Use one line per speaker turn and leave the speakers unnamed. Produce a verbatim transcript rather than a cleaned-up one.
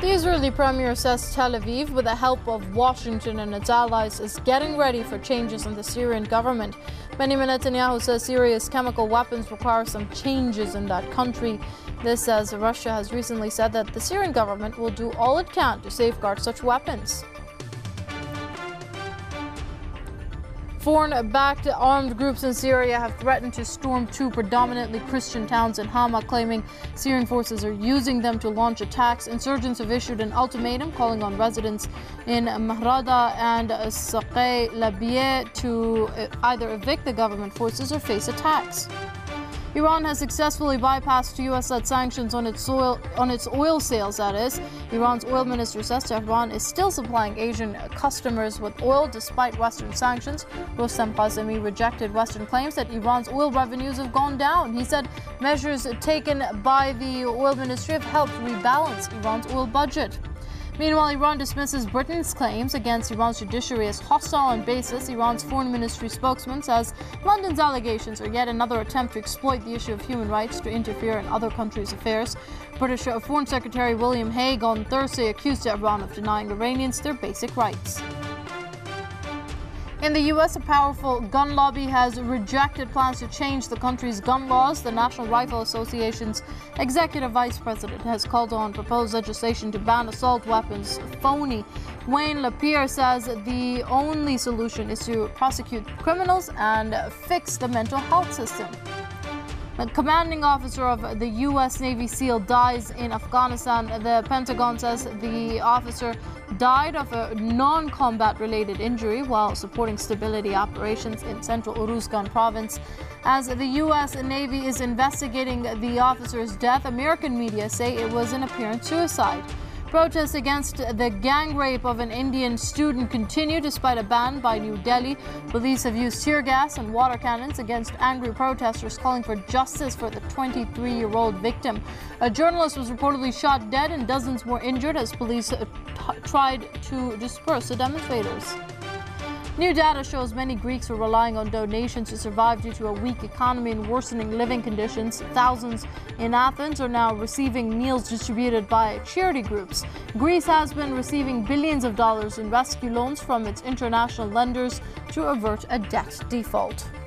The Israeli premier says Tel Aviv, with the help of Washington and its allies, is getting ready for changes in the Syrian government. Benjamin Netanyahu says Syria's chemical weapons require some changes in that country. This as Russia has recently said that the Syrian government will do all it can to safeguard such weapons. Foreign-backed armed groups in Syria have threatened to storm two predominantly Christian towns in Hama, claiming Syrian forces are using them to launch attacks. Insurgents have issued an ultimatum calling on residents in Mahrada and Saqei Labiyeh to either evict the government forces or face attacks. Iran has successfully bypassed U S-led sanctions on its oil, on its oil sales, that is. Iran's oil minister says Tehran is still supplying Asian customers with oil despite Western sanctions. Rostam Qasemi rejected Western claims that Iran's oil revenues have gone down. He said measures taken by the oil ministry have helped rebalance Iran's oil budget. Meanwhile, Iran dismisses Britain's claims against Iran's judiciary as hostile on basis. Iran's foreign ministry spokesman says London's allegations are yet another attempt to exploit the issue of human rights to interfere in other countries' affairs. British Foreign Secretary William Hague on Thursday accused Iran of denying Iranians their basic rights. In the U S, a powerful gun lobby has rejected plans to change the country's gun laws. The National Rifle Association's executive vice president has called on proposed legislation to ban assault weapons phony. Wayne Lapierre says the only solution is to prosecute criminals and fix the mental health system. The commanding officer of the U S Navy SEAL dies in Afghanistan. The Pentagon says the officer died of a non-combat related injury while supporting stability operations in central Uruzgan province. As the U S Navy is investigating the officer's death, American media say it was an apparent suicide. Protests against the gang rape of an Indian student continue despite a ban by New Delhi. Police have used tear gas and water cannons against angry protesters calling for justice for the twenty-three-year-old victim. A journalist was reportedly shot dead and dozens more injured as police tried to disperse the demonstrators. New data shows many Greeks are relying on donations to survive due to a weak economy and worsening living conditions. Thousands in Athens are now receiving meals distributed by charity groups. Greece has been receiving billions of dollars in rescue loans from its international lenders to avert a debt default.